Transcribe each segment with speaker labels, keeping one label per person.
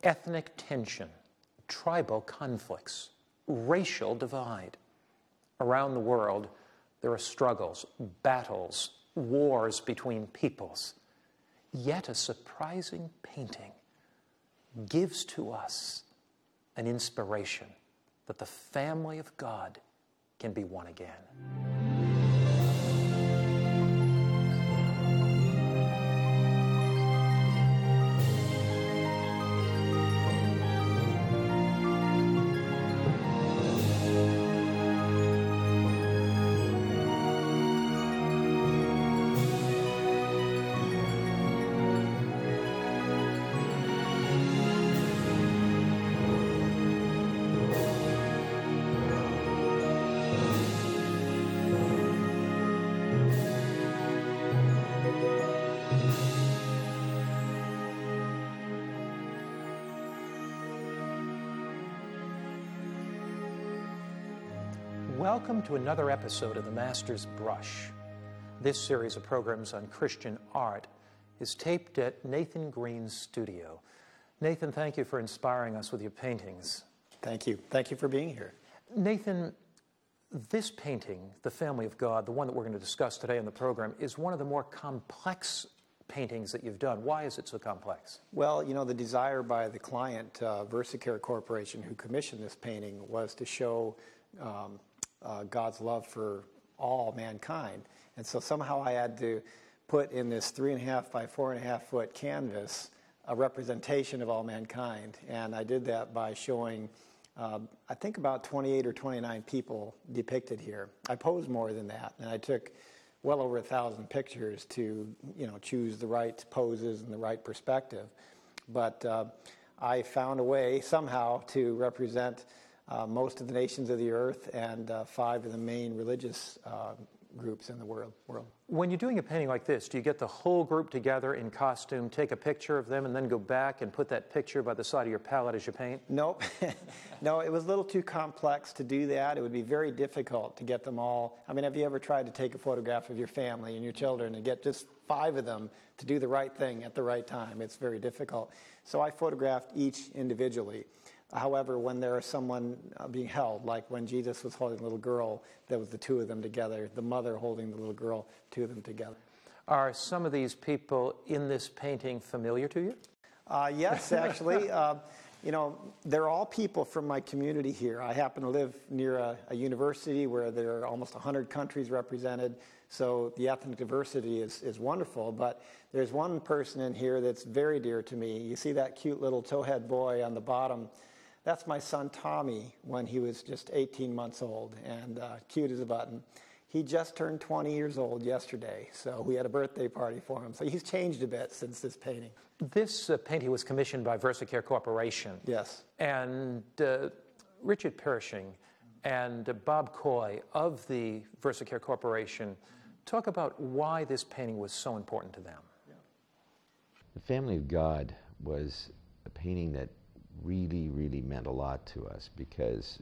Speaker 1: ethnic tension, tribal conflicts, racial divide. Around the world, there are struggles, battles, wars between peoples. Yet a surprising painting gives to us an inspiration that the family of God can be one again. Welcome to another episode of The Master's Brush. This series of programs on Christian art is taped at Nathan Green's studio. Nathan, thank you for inspiring us with your paintings.
Speaker 2: Thank you. Thank you for being here.
Speaker 1: Nathan, this painting, The Family of God, the one that we're going to discuss today in the program, is one of the more complex paintings that you've done. Why is it so complex?
Speaker 2: Well, you know, the desire by the client, VersaCare Corporation, who commissioned this painting, was to show God's love for all mankind. And so somehow I had to put in this 3.5 by 4.5 foot canvas a representation of all mankind. And I did that by showing, I think about 28 or 29 people depicted here. I posed more than that, and I took well over 1,000 pictures to, choose the right poses and the right perspective. But I found a way somehow to represent most of the nations of the earth and 5 of the main religious groups in the world.
Speaker 1: When you're doing a painting like this, do you get the whole group together in costume, take a picture of them, and then go back and put that picture by the side of your palette as you paint?
Speaker 2: Nope. No, it was a little too complex to do that. It would be very difficult to get them all. I mean, have you ever tried to take a photograph of your family and your children and get just 5 of them to do the right thing at the right time? It's very difficult. So I photographed each individually. However, when there is someone being held, like when Jesus was holding a little girl, there was the 2 of them together, the mother holding the little girl, 2 of them together.
Speaker 1: Are some of these people in this painting familiar to you?
Speaker 2: Yes, actually. They're all people from my community here. I happen to live near a university where there are almost 100 countries represented, so the ethnic diversity is wonderful. But there's one person in here that's very dear to me. You see that cute little towhead boy on the bottom? That's my son Tommy when he was just 18 months old, and cute as a button. He just turned 20 years old yesterday, so we had a birthday party for him. So he's changed a bit since this painting.
Speaker 1: This painting was commissioned by VersaCare Corporation.
Speaker 2: Yes.
Speaker 1: And Richard Pershing and Bob Coy of the VersaCare Corporation talk about why this painting was so important to them.
Speaker 3: The Family of God was a painting that really, really meant a lot to us because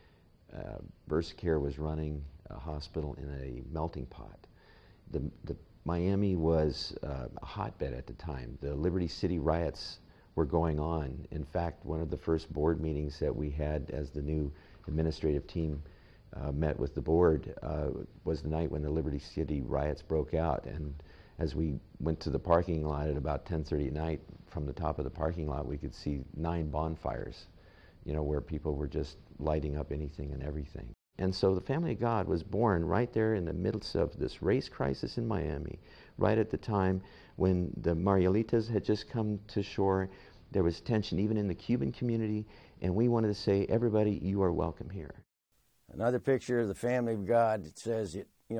Speaker 3: VersaCare was running a hospital in a melting pot. The Miami was a hotbed at the time. The Liberty City riots were going on. In fact, one of the first board meetings that we had as the new administrative team met with the board was the night when the Liberty City riots broke out. And as we went to the parking lot at about 10:30 at night, from the top of the parking lot, we could see 9 bonfires, where people were just lighting up anything and everything. And so the Family of God was born right there in the midst of this race crisis in Miami, right at the time when the Marielitas had just come to shore. There was tension even in the Cuban community, and we wanted to say, everybody, you are welcome here.
Speaker 4: Another picture of the Family of God. It says,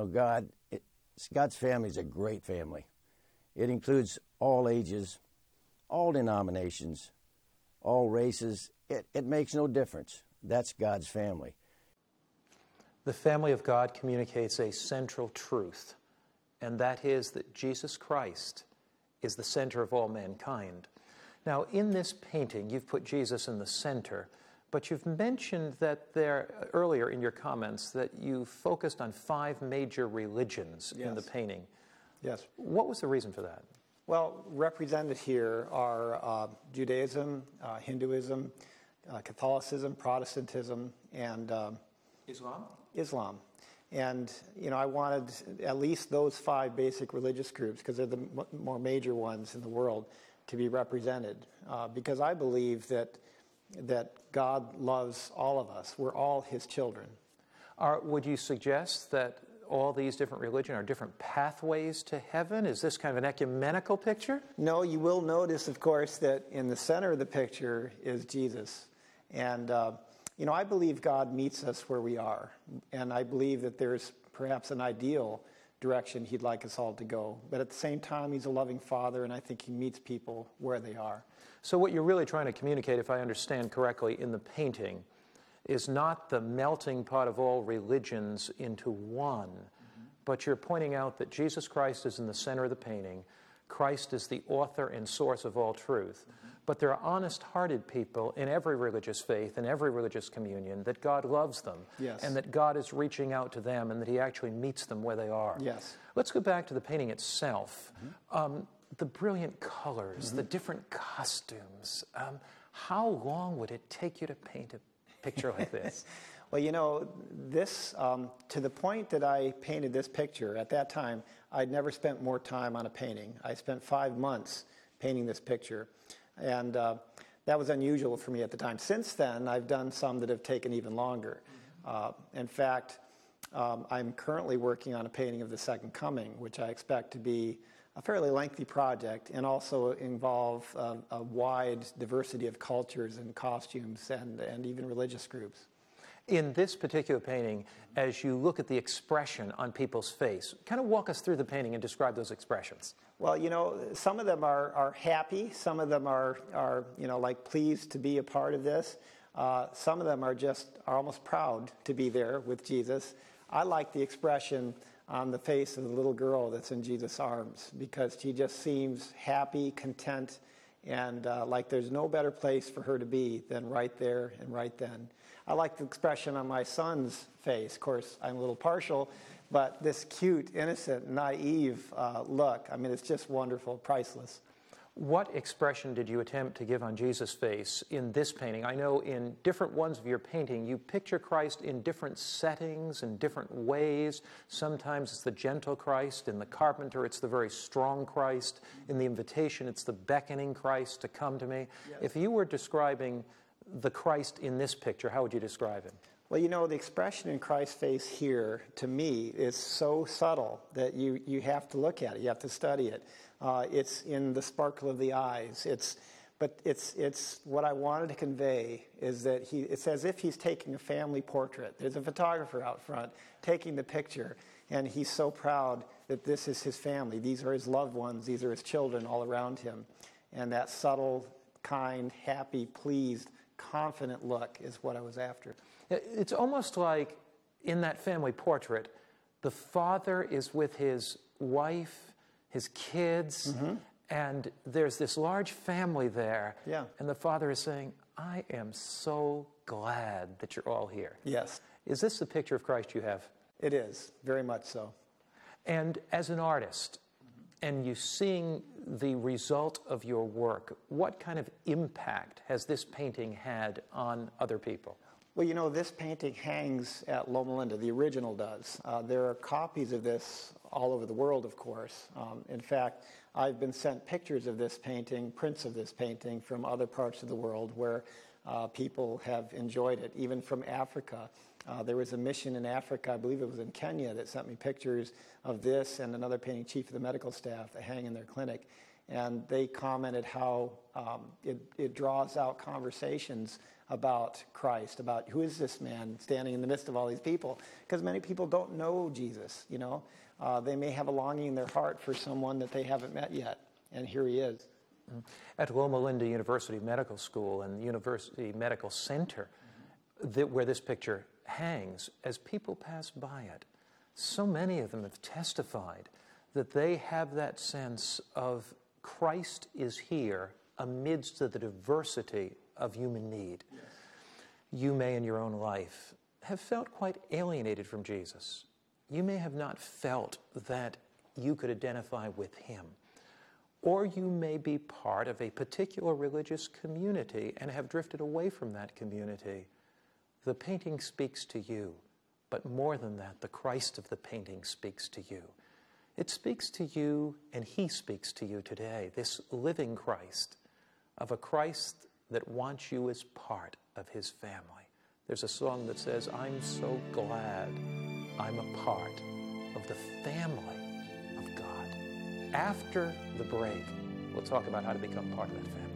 Speaker 4: God's family is a great family. It includes all ages, all denominations, all races. It makes no difference. That's God's family.
Speaker 1: The Family of God communicates a central truth, and that is that Jesus Christ is the center of all mankind. Now, in this painting, you've put Jesus in the center, but you've mentioned that earlier in your comments that you focused on 5 major religions in the painting.
Speaker 2: Yes.
Speaker 1: What was the reason for that?
Speaker 2: Well, represented here are Judaism, Hinduism, Catholicism, Protestantism, and Islam. And, I wanted at least those 5 basic religious groups, because they're the more major ones in the world, to be represented. Because I believe that God loves all of us. We're all His children.
Speaker 1: Would you suggest that all these different religions are different pathways to heaven? Is this kind of an ecumenical picture?
Speaker 2: No, you will notice, of course, that in the center of the picture is Jesus. And, I believe God meets us where we are. And I believe that there's perhaps an ideal direction He'd like us all to go. But at the same time, He's a loving Father, and I think He meets people where they are.
Speaker 1: So what you're really trying to communicate, if I understand correctly, in the painting is not the melting pot of all religions into one, but you're pointing out that Jesus Christ is in the center of the painting. Christ is the author and source of all truth. But there are honest-hearted people in every religious faith, in every religious communion, that God loves them,
Speaker 2: yes,
Speaker 1: and that God is reaching out to them, and that He actually meets them where they are.
Speaker 2: Yes.
Speaker 1: Let's go back to the painting itself. The brilliant colors, the different costumes. How long would it take you to paint a picture like this?
Speaker 2: Well, this, to the point that I painted this picture, at that time, I'd never spent more time on a painting. I spent 5 months painting this picture, and that was unusual for me at the time. Since then, I've done some that have taken even longer. In fact, I'm currently working on a painting of the Second Coming, which I expect to be a fairly lengthy project and also involve a wide diversity of cultures and costumes and even religious groups.
Speaker 1: In this particular painting, as you look at the expression on people's face, kind of walk us through the painting and describe those expressions.
Speaker 2: Well, some of them are happy. Some of them are like pleased to be a part of this. Some of them are almost proud to be there with Jesus. I like the expression on the face of the little girl that's in Jesus' arms, because she just seems happy, content, and like there's no better place for her to be than right there and right then. I like the expression on my son's face. Of course, I'm a little partial, but this cute, innocent, naive look, it's just wonderful, priceless.
Speaker 1: What expression did you attempt to give on Jesus' face in this painting? I know in different ones of your painting, you picture Christ in different settings and different ways. Sometimes it's the gentle Christ. In The Carpenter, it's the very strong Christ. In The Invitation, it's the beckoning Christ to come to me. Yes. If you were describing the Christ in this picture, how would you describe him?
Speaker 2: Well, the expression in Christ's face here, to me, is so subtle that you have to look at it. You have to study it. It's in the sparkle of the eyes. It's what I wanted to convey is that it's as if he's taking a family portrait. There's a photographer out front taking the picture, and he's so proud that this is his family. These are his loved ones. These are his children all around him. And that subtle, kind, happy, pleased, confident look is what I was after.
Speaker 1: It's almost like in that family portrait, the father is with his wife, his kids, and there's this large family there.
Speaker 2: Yeah.
Speaker 1: And the father is saying, I am so glad that you're all here.
Speaker 2: Yes.
Speaker 1: Is this the picture of Christ you have?
Speaker 2: It is, very much so.
Speaker 1: And as an artist, and you seeing the result of your work, what kind of impact has this painting had on other people?
Speaker 2: Well, this painting hangs at Loma Linda. The original does. There are copies of this all over the world, of course. In fact, I've been sent pictures of this painting, prints of this painting from other parts of the world where people have enjoyed it, even from Africa. There was a mission in Africa, I believe it was in Kenya, that sent me pictures of this and another painting, chief of the medical staff, that hang in their clinic. And they commented how it draws out conversations about Christ, about who is this man standing in the midst of all these people. Because many people don't know Jesus, They may have a longing in their heart for someone that they haven't met yet. And here he is.
Speaker 1: At Loma Linda University Medical School and University Medical Center, where this picture hangs, as people pass by it, so many of them have testified that they have that sense of Christ is here amidst the diversity of human need. Yes. You may in your own life have felt quite alienated from Jesus. You may have not felt that you could identify with him. Or you may be part of a particular religious community and have drifted away from that community. The painting speaks to you, but more than that, the Christ of the painting speaks to you. It speaks to you, and he speaks to you today, this living Christ, of a Christ that wants you as part of his family. There's a song that says, I'm so glad I'm a part of the family of God. After the break, we'll talk about how to become part of that family.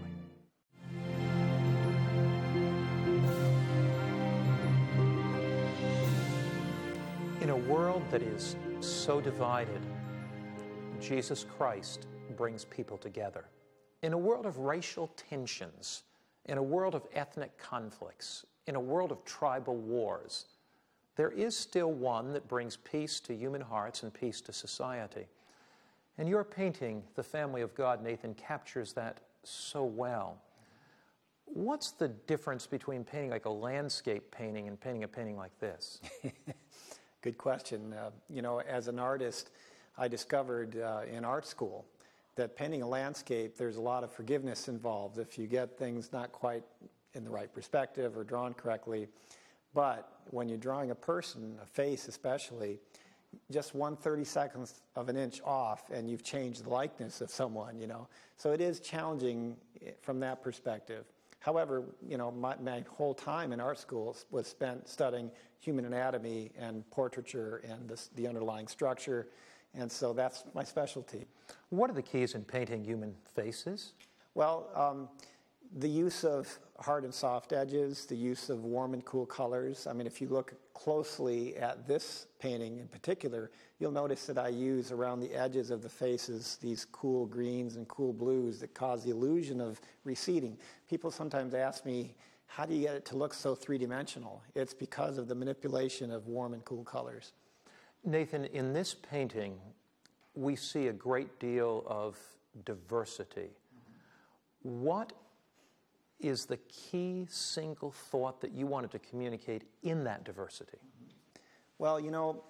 Speaker 1: In a world that is so divided, Jesus Christ brings people together. In a world of racial tensions, in a world of ethnic conflicts, in a world of tribal wars, there is still one that brings peace to human hearts and peace to society. And your painting, The Family of God, Nathan, captures that so well. What's the difference between painting like a landscape painting and painting a painting like this?
Speaker 2: Good question. As an artist, I discovered in art school that painting a landscape, there's a lot of forgiveness involved if you get things not quite in the right perspective or drawn correctly. But when you're drawing a person, a face especially, just 1/32 of an inch off and you've changed the likeness of someone, So it is challenging from that perspective. However, my whole time in art school was spent studying human anatomy and portraiture and the underlying structure, and so that's my specialty.
Speaker 1: What are the keys in painting human faces?
Speaker 2: Well, the use of hard and soft edges, the use of warm and cool colors. I mean, if you look closely at this painting in particular, you'll notice that I use around the edges of the faces these cool greens and cool blues that cause the illusion of receding. People sometimes ask me, how do you get it to look so three-dimensional? It's because of the manipulation of warm and cool colors.
Speaker 1: Nathan, in this painting, we see a great deal of diversity. What is the key single thought that you wanted to communicate in that diversity?
Speaker 2: Well,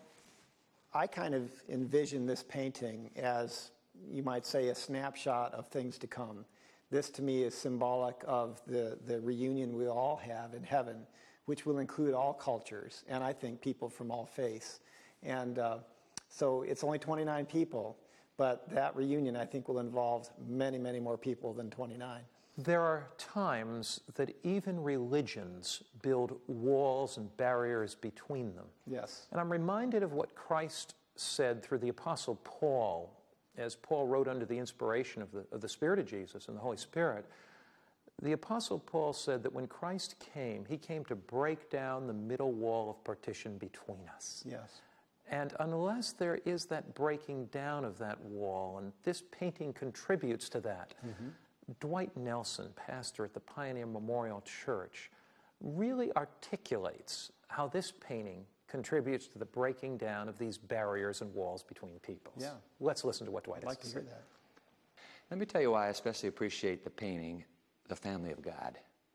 Speaker 2: I kind of envision this painting as, you might say, a snapshot of things to come. This, to me, is symbolic of the reunion we all have in heaven, which will include all cultures, and I think people from all faiths. And so it's only 29 people, but that reunion, I think, will involve many, many more people than 29.
Speaker 1: There are times that even religions build walls and barriers between them.
Speaker 2: Yes.
Speaker 1: And I'm reminded of what Christ said through the Apostle Paul, as Paul wrote under the inspiration of the Spirit of Jesus and the Holy Spirit. The Apostle Paul said that when Christ came, he came to break down the middle wall of partition between us.
Speaker 2: Yes.
Speaker 1: And unless there is that breaking down of that wall, and this painting contributes to that, Dwight Nelson, pastor at the Pioneer Memorial Church, really articulates how this painting contributes to the breaking down of these barriers and walls between peoples.
Speaker 2: Yeah.
Speaker 1: Let's listen to what Dwight has to say.
Speaker 2: I'd like to hear that.
Speaker 5: Let me tell you why I especially appreciate the painting, The Family of God.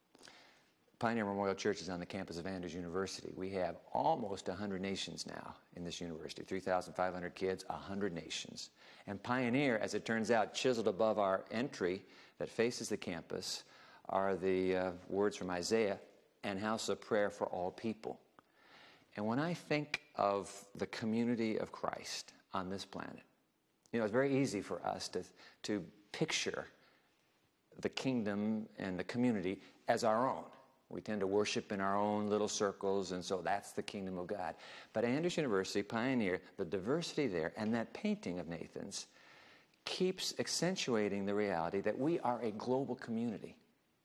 Speaker 5: Pioneer Memorial Church is on the campus of Andrews University. We have almost 100 nations now in this university, 3,500 kids, 100 nations. And Pioneer, as it turns out, chiseled above our entry that faces the campus are the words from Isaiah, "and house of prayer for all people." And when I think of the community of Christ on this planet, it's very easy for us to picture the kingdom and the community as our own. We tend to worship in our own little circles, and so that's the kingdom of God. But Andrews University, Pioneer, the diversity there, and that painting of Nathan's keeps accentuating the reality that we are a global community.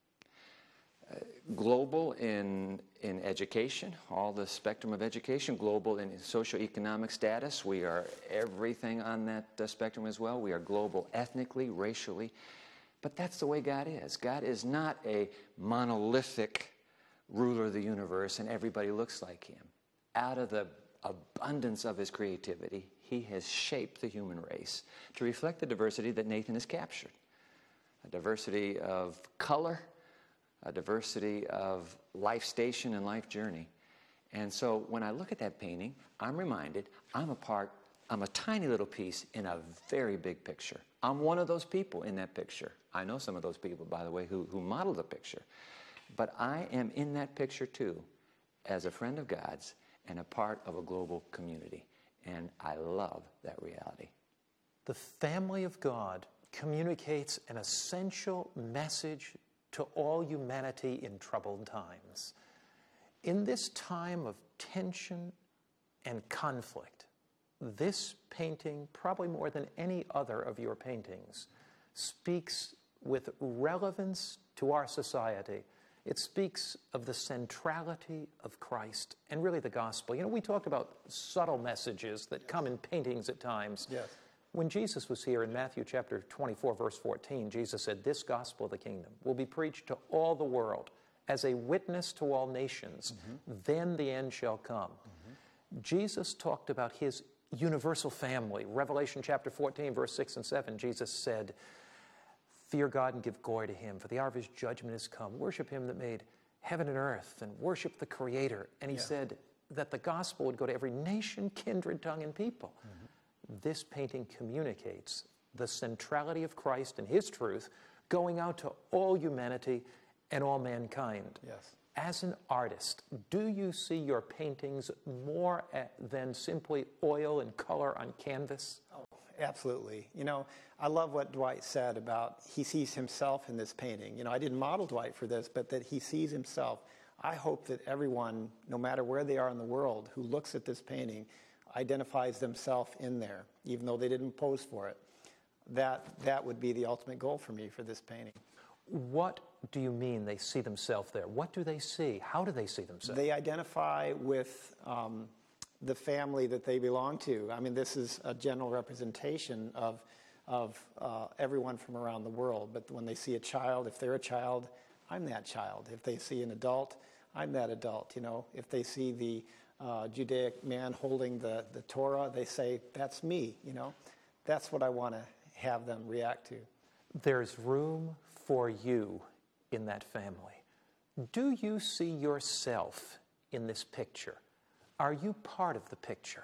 Speaker 5: Global in education, all the spectrum of education, global in socioeconomic status. We are everything on that spectrum as well. We are global ethnically, racially. But that's the way God is. God is not a monolithic ruler of the universe and everybody looks like him. Out of the abundance of his creativity, he has shaped the human race to reflect the diversity that Nathan has captured. A diversity of color, a diversity of life station and life journey. And so when I look at that painting, I'm reminded I'm a part I'm a tiny little piece in a very big picture. I'm one of those people in that picture. I know some of those people, by the way, who modeled the picture. But I am in that picture too, as a friend of God's and a part of a global community. And I love that reality.
Speaker 1: The family of God communicates an essential message to all humanity in troubled times. In this time of tension and conflict, this painting, probably more than any other of your paintings, speaks with relevance to our society. It speaks of the centrality of Christ and really the gospel. You know, we talked about subtle messages that come in paintings at times.
Speaker 2: Yes.
Speaker 1: When Jesus was here in Matthew chapter 24, verse 14, Jesus said, "This gospel of the kingdom will be preached to all the world as a witness to all nations. Then the end shall come." Jesus talked about his universal family. Revelation chapter 14, verse 6 and 7, Jesus said, "Fear God and give glory to him, for the hour of his judgment is come. Worship him that made heaven and earth, and worship the Creator." And he said that the gospel would go to every nation, kindred, tongue, and people. This painting communicates the centrality of Christ and his truth going out to all humanity and all mankind.
Speaker 2: Yes.
Speaker 1: As an artist, do you see your paintings more than simply oil and color on canvas?
Speaker 2: Oh, absolutely. You know, I love what Dwight said about he sees himself in this painting. You know, I didn't model Dwight for this, but that he sees himself. I hope that everyone, no matter where they are in the world, who looks at this painting, identifies themselves in there, even though they didn't pose for it. That would be the ultimate goal for me for this painting.
Speaker 1: What do you mean they see themselves there? What do they see? How do they see themselves?
Speaker 2: They identify with the family that they belong to. I mean, this is a general representation of everyone from around the world. But when they see a child, if they're a child, I'm that child. If they see an adult, I'm that adult. You know, if they see the Judaic man holding the Torah, they say, "That's me." You know, that's what I want to have them react to.
Speaker 1: There's room for you in that family. Do you see yourself in this picture? Are you part of the picture?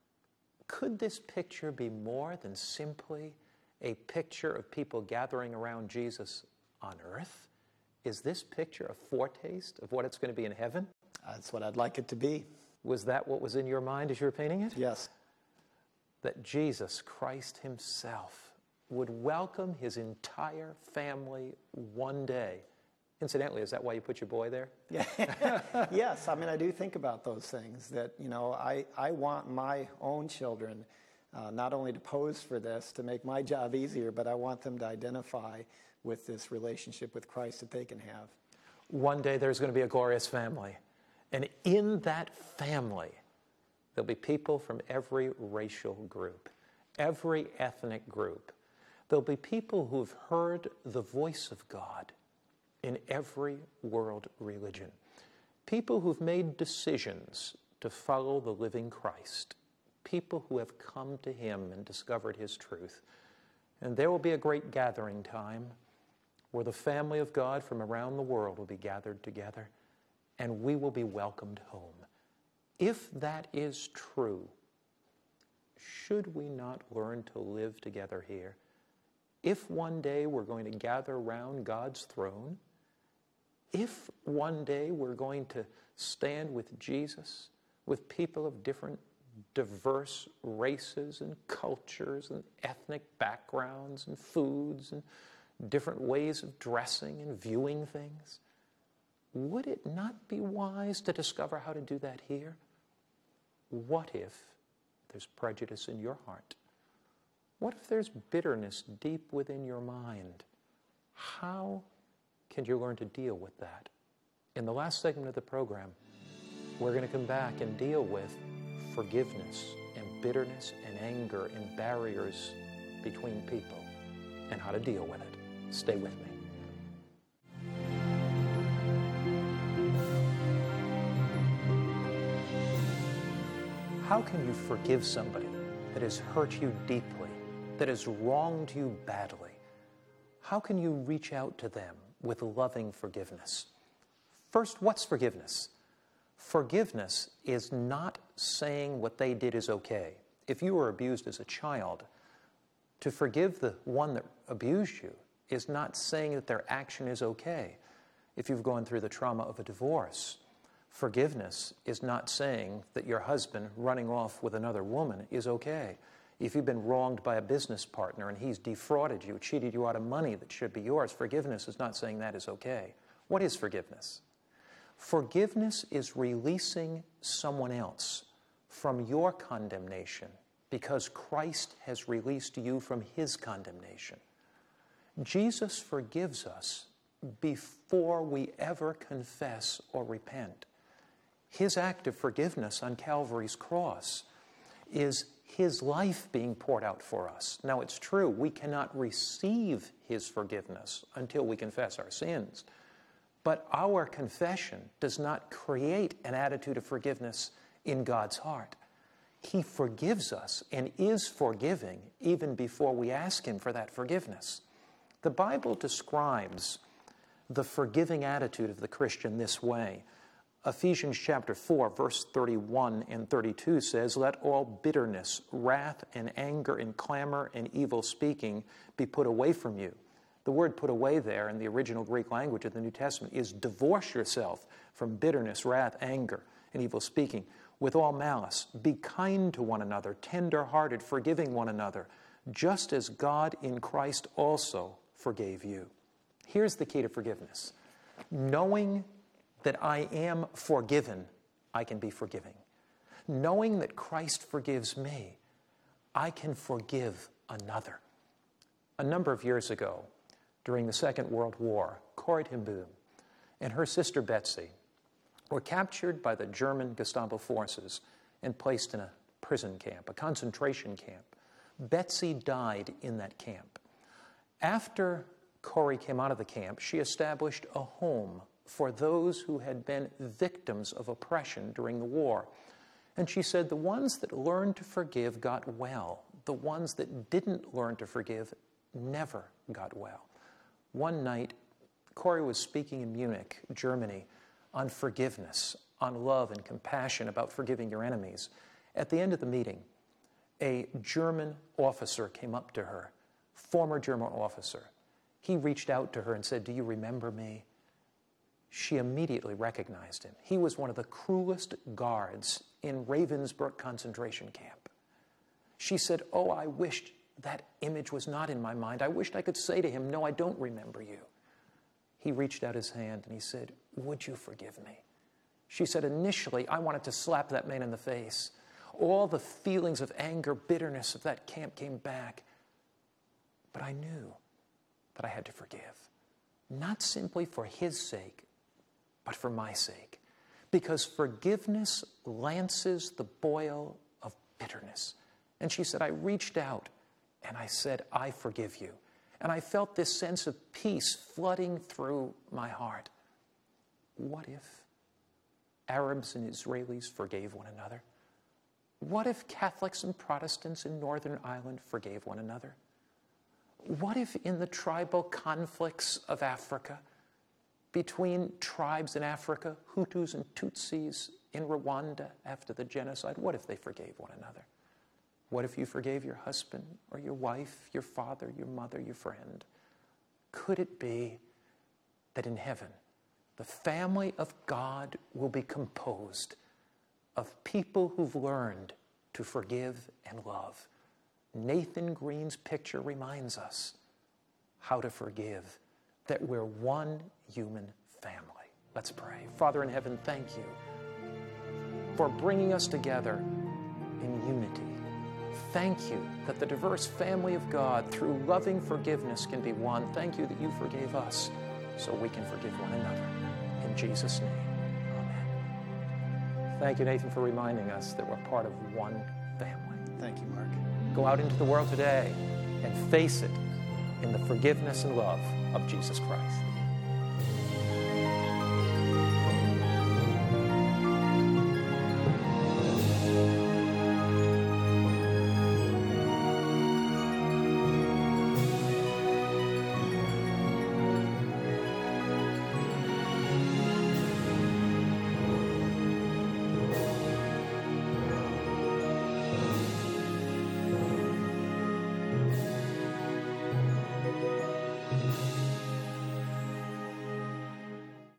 Speaker 1: Could this picture be more than simply a picture of people gathering around Jesus on earth? Is this picture a foretaste of what it's going to be in heaven?
Speaker 2: That's what I'd like it to be.
Speaker 1: Was that what was in your mind as you were painting it?
Speaker 2: Yes.
Speaker 1: That Jesus Christ himself would welcome his entire family one day. Incidentally, is that why you put your boy there?
Speaker 2: Yeah. Yes, I mean, I do think about those things that, you know, I want my own children not only to pose for this, to make my job easier, but I want them to identify with this relationship with Christ that they can have.
Speaker 1: One day there's going to be a glorious family. And in that family, there'll be people from every racial group, every ethnic group. There'll be people who've heard the voice of God in every world religion. People who've made decisions to follow the living Christ. People who have come to him and discovered his truth. And there will be a great gathering time where the family of God from around the world will be gathered together, and we will be welcomed home. If that is true, should we not learn to live together here? If one day we're going to gather around God's throne, if one day we're going to stand with Jesus, with people of different diverse races and cultures and ethnic backgrounds and foods and different ways of dressing and viewing things, would it not be wise to discover how to do that here? What if there's prejudice in your heart? What if there's bitterness deep within your mind? How can you learn to deal with that? In the last segment of the program, we're going to come back and deal with forgiveness and bitterness and anger and barriers between people and how to deal with it. Stay with me. How can you forgive somebody that has hurt you deeply, that has wronged you badly? How can you reach out to them with loving forgiveness? First, what's forgiveness? Forgiveness is not saying what they did is okay. If you were abused as a child, to forgive the one that abused you is not saying that their action is okay. If you've gone through the trauma of a divorce, forgiveness is not saying that your husband running off with another woman is okay. If you've been wronged by a business partner and he's defrauded you, cheated you out of money that should be yours, forgiveness is not saying that is okay. What is forgiveness? Forgiveness is releasing someone else from your condemnation because Christ has released you from his condemnation. Jesus forgives us before we ever confess or repent. His act of forgiveness on Calvary's cross is his life being poured out for us. Now, it's true, we cannot receive his forgiveness until we confess our sins. But our confession does not create an attitude of forgiveness in God's heart. He forgives us and is forgiving even before we ask him for that forgiveness. The Bible describes the forgiving attitude of the Christian this way. Ephesians chapter 4, verse 31 and 32 says, "Let all bitterness, wrath, and anger, and clamor, and evil speaking be put away from you." The word "put away" there in the original Greek language of the New Testament is divorce yourself from bitterness, wrath, anger, and evil speaking. With all malice, be kind to one another, tender-hearted, forgiving one another, just as God in Christ also forgave you. Here's the key to forgiveness. Knowing that I am forgiven, I can be forgiving. Knowing that Christ forgives me, I can forgive another. A number of years ago, during the Second World War, Corrie ten Boom and her sister Betsy were captured by the German Gestapo forces and placed in a prison camp, a concentration camp. Betsy died in that camp. After Corrie came out of the camp, she established a home for those who had been victims of oppression during the war. And she said the ones that learned to forgive got well. The ones that didn't learn to forgive never got well. One night, Corrie was speaking in Munich, Germany, on forgiveness, on love and compassion, about forgiving your enemies. At the end of the meeting, a German officer came up to her, former German officer. He reached out to her and said, "Do you remember me?" She immediately recognized him. He was one of the cruelest guards in Ravensbrück concentration camp. She said, "Oh, I wished that image was not in my mind. I wished I could say to him, 'No, I don't remember you.'" He reached out his hand and he said, "Would you forgive me?" She said, "Initially, I wanted to slap that man in the face. All the feelings of anger, bitterness of that camp came back. But I knew that I had to forgive, not simply for his sake, but for my sake. Because forgiveness lances the boil of bitterness." And she said, "I reached out and I said, 'I forgive you.' And I felt this sense of peace flooding through my heart." What if Arabs and Israelis forgave one another? What if Catholics and Protestants in Northern Ireland forgave one another? What if in the tribal conflicts of Africa, between tribes in Africa, Hutus and Tutsis in Rwanda after the genocide, what if they forgave one another? What if you forgave your husband or your wife, your father, your mother, your friend? Could it be that in heaven, the family of God will be composed of people who've learned to forgive and love? Nathan Green's picture reminds us how to forgive, that we're one human family. Let's pray. Father in heaven, thank you for bringing us together in unity. Thank you that the diverse family of God, through loving forgiveness, can be one. Thank you that you forgave us so we can forgive one another. In Jesus' name, amen. Thank you, Nathan, for reminding us that we're part of one family.
Speaker 2: Thank you, Mark.
Speaker 1: Go out into the world today and face it in the forgiveness and love of Jesus Christ.